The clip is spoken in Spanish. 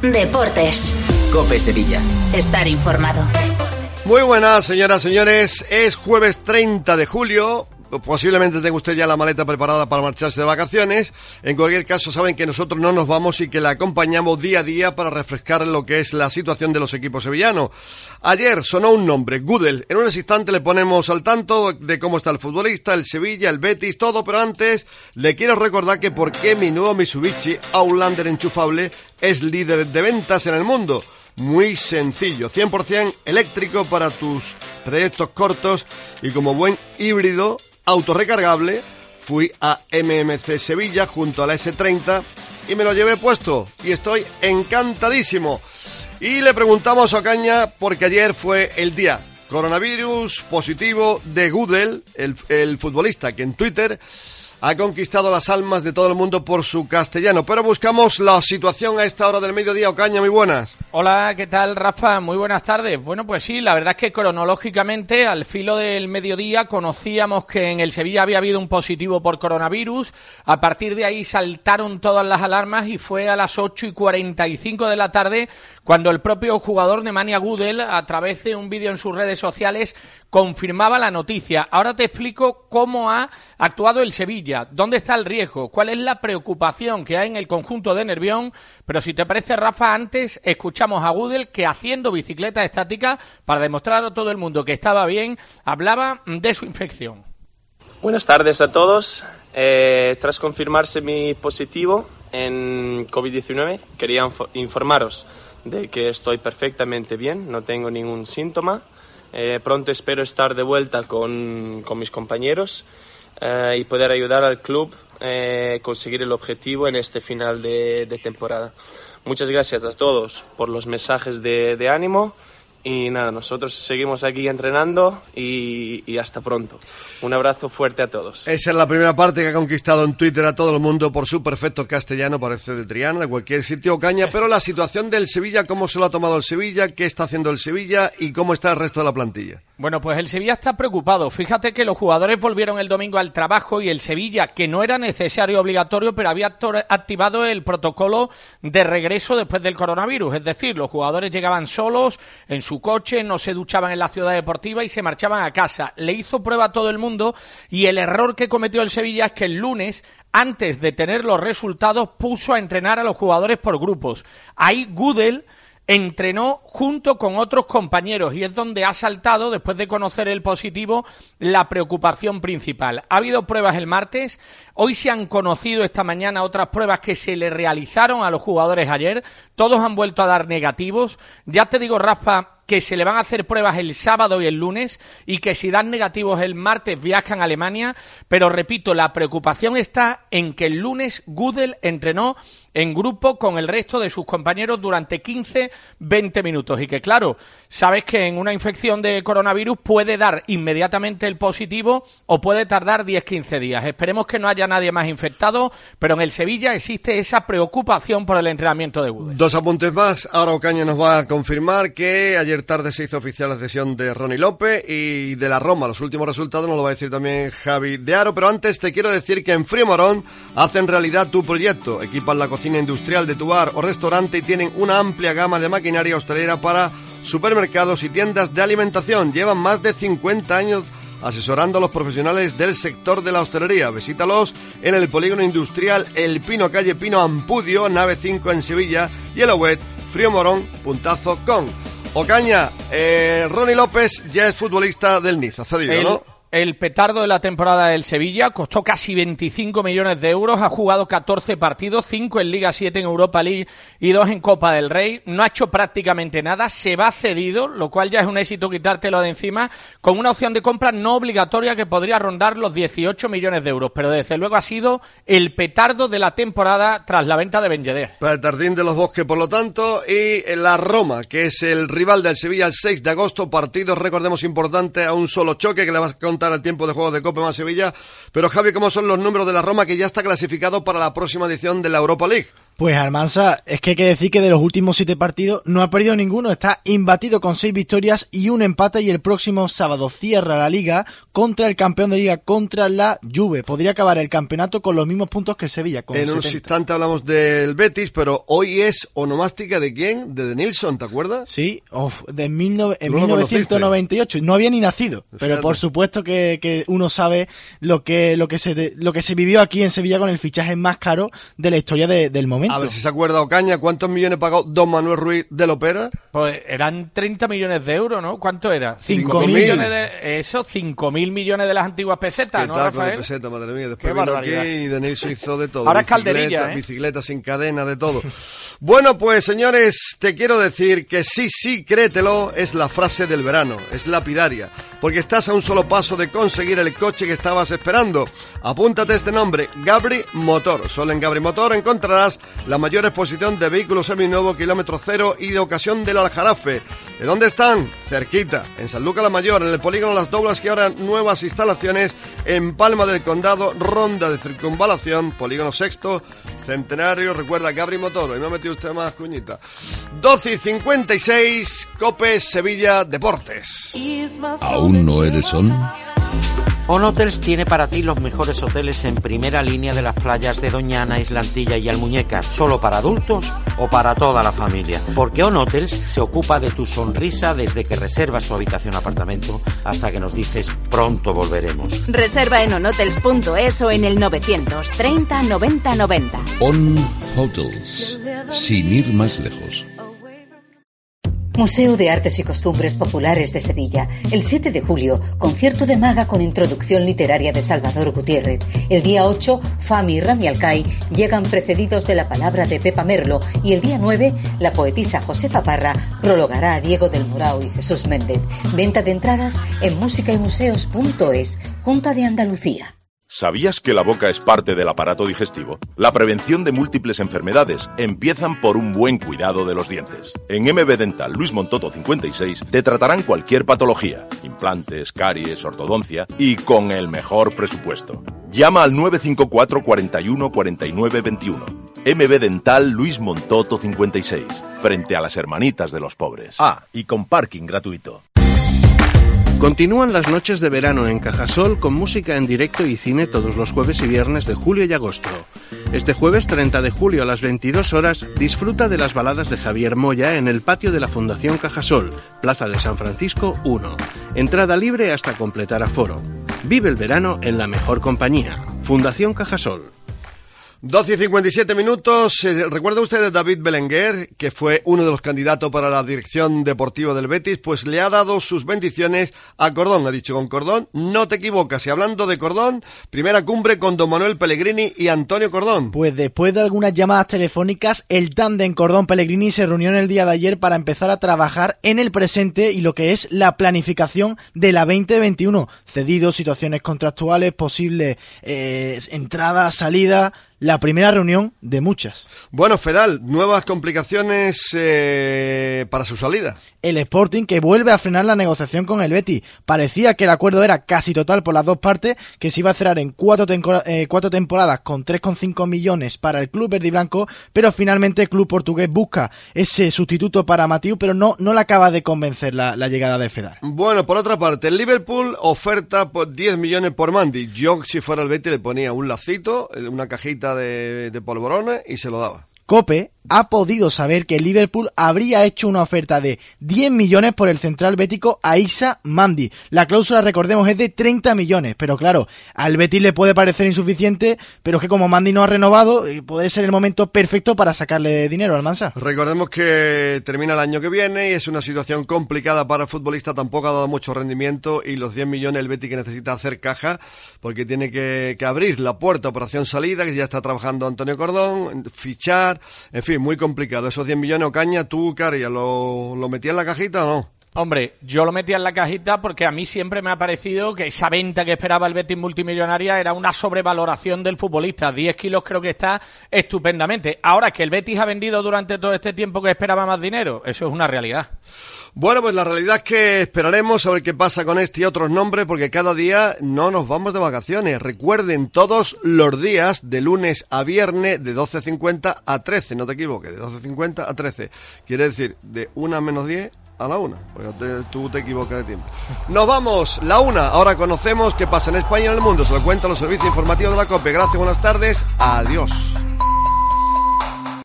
Deportes. COPE Sevilla. Estar informado. Muy buenas, señoras, señores. Es jueves 30 de julio. Posiblemente tenga usted ya la maleta preparada para marcharse de vacaciones. En cualquier caso, saben que nosotros no nos vamos y que la acompañamos día a día para refrescar lo que es la situación de los equipos sevillanos. Ayer sonó un nombre, Gudel. En unos instantes le ponemos al tanto de cómo está el futbolista, el Sevilla, el Betis, todo. Pero antes, le quiero recordar que por qué mi nuevo Mitsubishi Outlander enchufable es líder de ventas en el mundo. Muy sencillo, 100% eléctrico para tus trayectos cortos y como buen híbrido autorrecargable, fui a MMC Sevilla junto a la S30 y me lo llevé puesto y estoy encantadísimo. Y le preguntamos a Ocaña porque ayer fue el día coronavirus positivo de Gudel, el futbolista que en Twitter ha conquistado las almas de todo el mundo por su castellano. Pero buscamos la situación a esta hora del mediodía. Ocaña, muy buenas. Hola, ¿qué tal, Rafa? Muy buenas tardes. Bueno, pues sí, la verdad es que cronológicamente, al filo del mediodía, conocíamos que en el Sevilla había habido un positivo por coronavirus. A partir de ahí saltaron todas las alarmas y fue a las 8:45 de la tarde cuando el propio jugador Nemanja Gudel, a través de un vídeo en sus redes sociales, confirmaba la noticia. Ahora te explico cómo ha actuado el Sevilla, dónde está el riesgo, cuál es la preocupación que hay en el conjunto de Nervión. Pero si te parece, Rafa, antes escuchamos a Gudel que, haciendo bicicleta estática para demostrar a todo el mundo que estaba bien, hablaba de su infección. Buenas tardes a todos. Tras confirmarse mi positivo en COVID-19, quería informaros de que estoy perfectamente bien, no tengo ningún síntoma. Pronto espero estar de vuelta con mis compañeros y poder ayudar al club a conseguir el objetivo en este final de temporada. Muchas gracias a todos por los mensajes de ánimo y nada, nosotros seguimos aquí entrenando y hasta pronto. Un abrazo fuerte a todos. Esa es la primera parte que ha conquistado en Twitter a todo el mundo por su perfecto castellano, parece de Triana, de cualquier sitio, Ocaña. Pero la situación del Sevilla, ¿cómo se lo ha tomado el Sevilla? ¿Qué está haciendo el Sevilla? ¿Y cómo está el resto de la plantilla? Bueno, pues el Sevilla está preocupado. Fíjate que los jugadores volvieron el domingo al trabajo y el Sevilla, que no era necesario o obligatorio, pero había activado el protocolo de regreso después del coronavirus. Es decir, los jugadores llegaban solos en su coche, no se duchaban en la ciudad deportiva y se marchaban a casa. Le hizo prueba a todo el mundo y el error que cometió el Sevilla es que el lunes, antes de tener los resultados, puso a entrenar a los jugadores por grupos. Ahí Gudel entrenó junto con otros compañeros y es donde ha saltado, después de conocer el positivo, la preocupación principal. Ha habido pruebas el martes, hoy se han conocido esta mañana otras pruebas que se le realizaron a los jugadores ayer, todos han vuelto a dar negativos. Ya te digo, Rafa, que se le van a hacer pruebas el sábado y el lunes y que si dan negativos el martes viajan a Alemania, pero repito, la preocupación está en que el lunes Gudel entrenó en grupo con el resto de sus compañeros durante 15-20 minutos y que claro, sabes que en una infección de coronavirus puede dar inmediatamente el positivo o puede tardar 10-15 días. Esperemos que no haya nadie más infectado, pero en el Sevilla existe esa preocupación por el entrenamiento de Gudel. Dos apuntes más. Ahora Ocaña nos va a confirmar que ayer tarde se hizo oficial la cesión de Ronnie López y de la Roma. Los últimos resultados nos lo va a decir también Javi de Aro, pero antes te quiero decir que en Frío Morón hacen realidad tu proyecto. Equipan la cocina industrial de tu bar o restaurante y tienen una amplia gama de maquinaria hostelera para supermercados y tiendas de alimentación. Llevan más de 50 años asesorando a los profesionales del sector de la hostelería. Visítalos en el polígono industrial El Pino, calle Pino Ampudio, nave 5 en Sevilla, y en la web friomorón.com. Ocaña, Ronnie López ya es futbolista del Niza, cedido, ¿no? El petardo de la temporada del Sevilla costó casi 25 millones de euros, ha jugado 14 partidos, 5 en Liga, 7 en Europa League y 2 en Copa del Rey, no ha hecho prácticamente nada, se va cedido, lo cual ya es un éxito quitártelo de encima, con una opción de compra no obligatoria que podría rondar los 18 millones de euros, pero desde luego ha sido el petardo de la temporada tras la venta de Ben Yedder. Petardín de los Bosques, por lo tanto, y la Roma, que es el rival del Sevilla el 6 de agosto, partidos, recordemos, importante a un solo choque que le va a contar al tiempo de juego de Copa más Sevilla. Pero Javi, ¿cómo son los números de la Roma, que ya está clasificado para la próxima edición de la Europa League? Pues Almansa, es que hay que decir que de los últimos 7 partidos no ha perdido ninguno, está imbatido con 6 victorias y un empate, y el próximo sábado cierra la Liga contra el campeón de Liga, contra la Juve. Podría acabar el campeonato con los mismos puntos que el Sevilla, con 70. unos instantes hablamos del Betis, pero hoy es onomástica ¿de quién? De Denilson, ¿te acuerdas? Sí, en 1998, no había ni nacido, pero por supuesto que uno sabe lo que se vivió aquí en Sevilla con el fichaje más caro de la historia del momento. A ver si se acuerda Ocaña, ¿cuántos millones pagó don Manuel Ruiz de Lopera? Pues eran 30 millones de euros, ¿no? ¿Cuánto era? 5.000 millones eso, 5.000 millones de las antiguas pesetas, ¿no, Rafael? Rafael? De peseta, madre mía. Después vino aquí y Denilson hizo de todo. Ahora es calderilla, bicicletas sin cadena, de todo. Bueno, pues señores, te quiero decir que sí, créetelo, es la frase del verano, es lapidaria, porque estás a un solo paso de conseguir el coche que estabas esperando. Apúntate este nombre, Gabri Motor. Solo en Gabri Motor encontrarás la mayor exposición de vehículos seminuevos, kilómetro cero y de ocasión del Aljarafe. ¿De dónde están? Cerquita, en Sanlúcar la Mayor, en el polígono Las Doblas, que ahora nuevas instalaciones en Palma del Condado, ronda de circunvalación, polígono Sexto, Centenario. Recuerda, Gabri Motor. Hoy me ha metido usted más cuñita. 12:56, COPE Sevilla Deportes. ¿Aún no eres Son? On Hotels tiene para ti los mejores hoteles en primera línea de las playas de Doñana, Islantilla y Almuñécar, solo para adultos o para toda la familia. Porque On Hotels se ocupa de tu sonrisa desde que reservas tu habitación o apartamento hasta que nos dices pronto volveremos. Reserva en onhotels.es o en el 930 90 90. On Hotels, sin ir más lejos. Museo de Artes y Costumbres Populares de Sevilla. El 7 de julio, concierto de maga con introducción literaria de Salvador Gutiérrez. El día 8, Fami y Rami Alcai llegan precedidos de la palabra de Pepa Merlo, y el día 9, la poetisa Josefa Parra prologará a Diego del Morao y Jesús Méndez. Venta de entradas en musicaymuseos.es, Junta de Andalucía. ¿Sabías que la boca es parte del aparato digestivo? La prevención de múltiples enfermedades empiezan por un buen cuidado de los dientes. En MB Dental Luis Montoto 56 te tratarán cualquier patología, implantes, caries, ortodoncia y con el mejor presupuesto. Llama al 954 41 49 21. MB Dental Luis Montoto 56, frente a las hermanitas de los pobres. Ah, y con parking gratuito. Continúan las noches de verano en Cajasol con música en directo y cine todos los jueves y viernes de julio y agosto. Este jueves 30 de julio a las 22 horas disfruta de las baladas de Javier Moya en el patio de la Fundación Cajasol, Plaza de San Francisco 1. Entrada libre hasta completar aforo. Vive el verano en la mejor compañía. Fundación Cajasol. 12:57. ¿Recuerda usted de David Belenguer, que fue uno de los candidatos para la dirección deportiva del Betis? Pues le ha dado sus bendiciones a Cordón. Ha dicho: con Cordón no te equivocas. Y hablando de Cordón, primera cumbre con don Manuel Pellegrini y Antonio Cordón. Pues después de algunas llamadas telefónicas, el tándem Cordón-Pellegrini se reunió en el día de ayer para empezar a trabajar en el presente y lo que es la planificación de la 2021. Cedidos, situaciones contractuales, posibles entradas, salidas. La primera reunión de muchas. Bueno, Fedal, nuevas complicaciones para su salida. El Sporting, que vuelve a frenar la negociación con el Betis. Parecía que el acuerdo era casi total por las dos partes, que se iba a cerrar en cuatro temporadas con 3,5 millones para el club verde y blanco, pero finalmente el club portugués busca ese sustituto para Matiu, pero no le acaba de convencer la llegada de Fedal. Bueno, por otra parte, el Liverpool oferta por 10 millones por Mandy. Yo, si fuera el Betis, le ponía un lacito, una cajita de polvorones y se lo daba. COPE ha podido saber que el Liverpool habría hecho una oferta de 10 millones por el central bético Aissa Mandi. La cláusula, recordemos, es de 30 millones, pero claro, al Betis le puede parecer insuficiente, pero es que como Mandi no ha renovado, puede ser el momento perfecto para sacarle dinero al Mansa. Recordemos que termina el año que viene y es una situación complicada para el futbolista, tampoco ha dado mucho rendimiento y los 10 millones el Betis que necesita hacer caja, porque tiene que abrir la puerta operación salida, que ya está trabajando Antonio Cordón, fichar, en fin, muy complicado. Esos 10 millones, Ocaña, tú, Caria, ¿lo metías en la cajita o no? Hombre, yo lo metía en la cajita porque a mí siempre me ha parecido que esa venta que esperaba el Betis multimillonaria era una sobrevaloración del futbolista. 10 kilos creo que está estupendamente. Ahora, que el Betis ha vendido durante todo este tiempo que esperaba más dinero, eso es una realidad. Bueno, pues la realidad es que esperaremos a ver qué pasa con este y otros nombres, porque cada día no nos vamos de vacaciones. Recuerden, todos los días, de lunes a viernes, de 12:50 a 13, no te equivoques, de 12:50 a 13. Quiere decir, de 1 menos 10 a la 1, pues tú te equivocas de tiempo. Nos vamos, la 1, ahora conocemos qué pasa en España y en el mundo. Se lo cuentan los servicios informativos de la COPE. Gracias, buenas tardes, adiós.